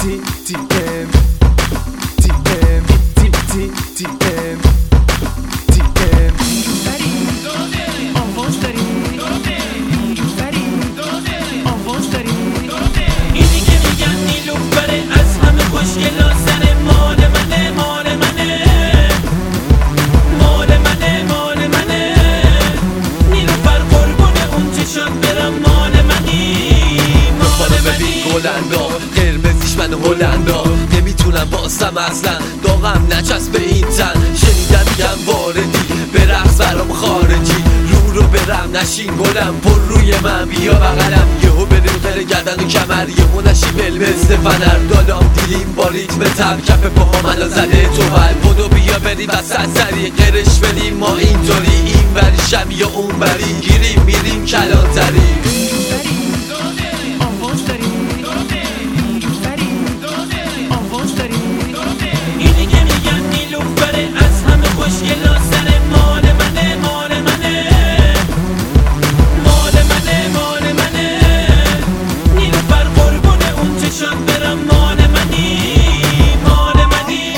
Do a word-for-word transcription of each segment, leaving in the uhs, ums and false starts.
تی تی ام تی ام تی تی تی ام تی ام آواز داری آواز داری اینی که میگن نیلوفره از همه خوشگلا سر مال منه مال منه مال منه مال منه نیلوفر قربونه اون چشات برم مال منی مال منی هلندا قرمزیش من هلندا نمیتونم باسم اصلا داغم نچسب به این تن شنیدم میگم واردی به رقص برام خارجی رو رو برم نشین گلم پر روی من بیا بغلم یهو بریم خیلی گردن و کمر یهو نشی بل مثل فنر دادام دیلیم با ریتم تم کف پاها منو زده تو بل بدو بیا بریم وسط سری قرش بدیم ما اینطوری این بری شم یا اون بری گیریم میریم کلانتری خوشگلا سر مال منه مال منه مال منه مال منه نیلوفر قربونه اون چشات برم مال منی مال منی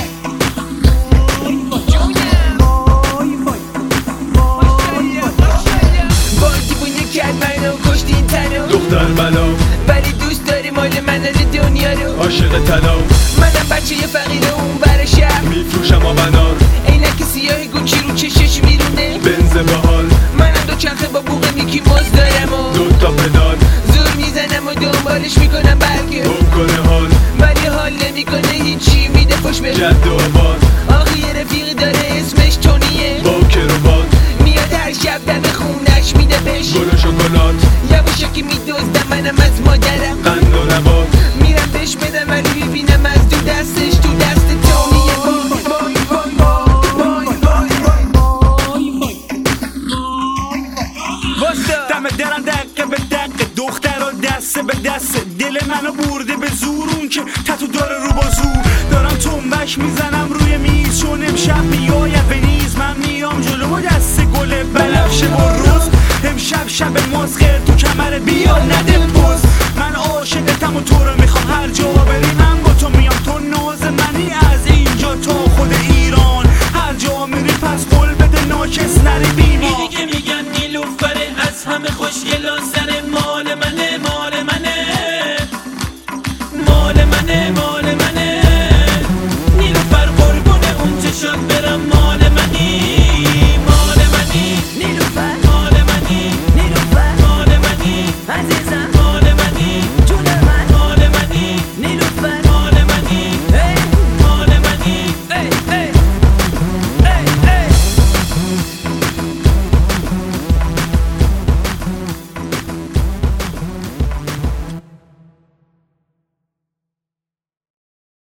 وای دیوونه کرد منو کشت این تنو دختر بلا ولی دوست داری مال من دنیا رو عاشق طلا منم بچه یه فقیر اون بر شهر میفروشم آبنار عینک سیاه گوچی رو چشش میرونه بنز بحال منم دو چرخه با بوق میکی مز دارم و دو تا پدال زور میزنم و دنبالش میکنم بلکه خوب کنه حال ولی حال نمیکنه هیچی میده فش به جد و آباد آخی یه رفیقی داره اسمش تونیه با کروبات میاد هر شب دم خونش میده بهش گل و شکلات یواشکی میدوزدم منم از مادرم قند و نبات میرم بهش بدم ولی میبینم از دو دستش تو دست تونیه وای وای وای وای وای دم درم دقه به دقه دختر و دسته به دسته دل منو برده به زور اون که تتو داره رو با زور دارم تنبش میزنم روی میز چون امشب میاید به نیز من میام جلو و دست گل بنفشه با روز امشب شب مسخر تو کمر بیا نده